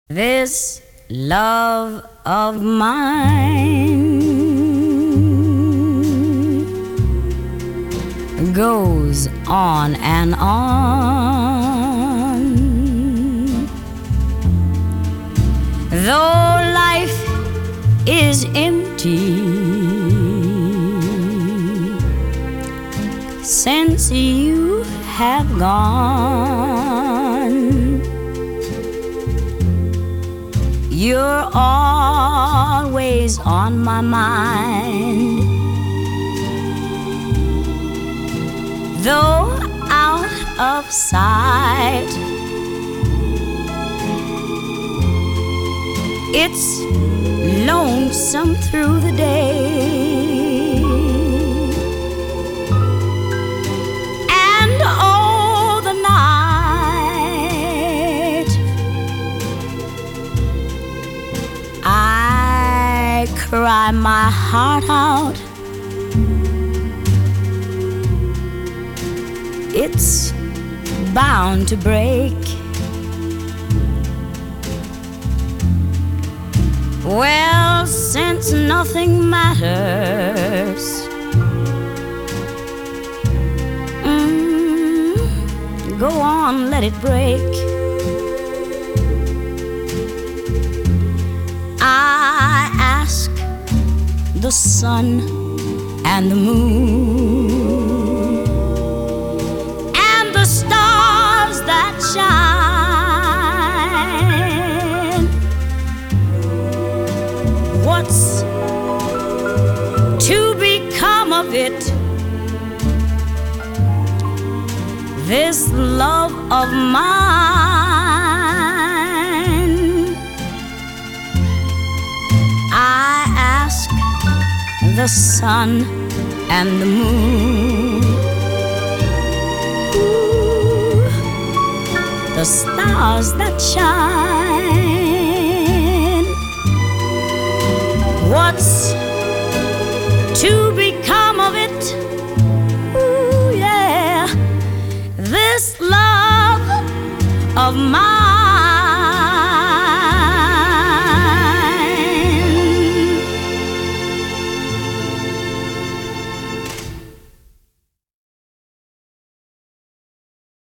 This love of mine goes on and on. Though life is empty since you have gone, you're always on my mind. Though out of sight, it's lonesome through the day, and all the night I cry my heart out. It's bound to break. Well, since nothing matters, go on, let it break. I ask the sun and the moon and the stars that shine, what's to become of it? This love of mine. I ask the sun and the moon, the stars that shine, what's to become of it? Ooh, yeah, this love of mine.